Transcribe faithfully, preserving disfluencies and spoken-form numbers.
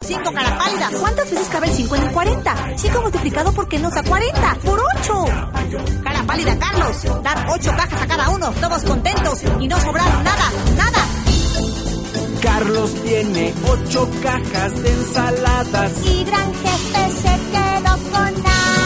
cinco, cara pálida. ¿Cuántas veces cabe el cinco en el cuarenta? cinco multiplicado por qué nos da cuarenta. ¡Por ocho! Cara pálida, Carlos. Dar ocho cajas a cada uno, todos contentos y no sobrar nada, nada. Carlos tiene ocho cajas de ensaladas y gran jefe se quedó con nada.